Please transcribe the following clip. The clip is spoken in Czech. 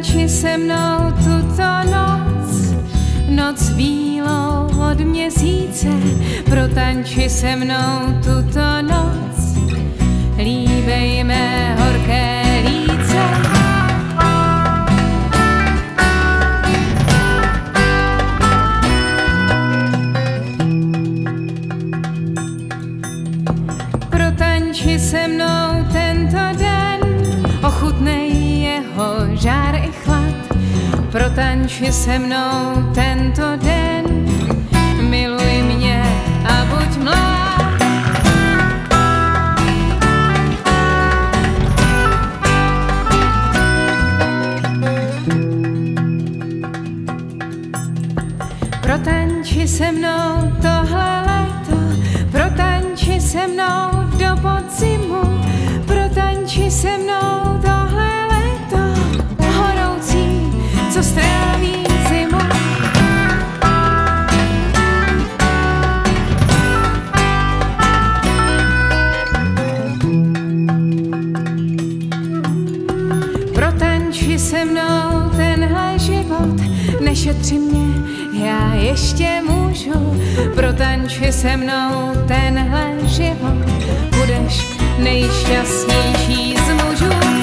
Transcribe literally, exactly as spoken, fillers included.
Protanči se mnou tuto noc, noc bílou od měsíce. Protanči se mnou tuto noc, líbej mé horké líce. Protanči se mnou tento den, ochutnej jeho žár i chlad. Protanči se mnou tento den, miluj mě a buď mlád. Protanči se mnou tohle léto, protanči se mnou do podzimu, protanči se mnou tohle léto, horoucí, co stráví zimu. Protanči se mnou tenhle život, nešetři mě, já ještě můžu. Protanči se mnou tenhle život, budeš nejšťastnější z mužů.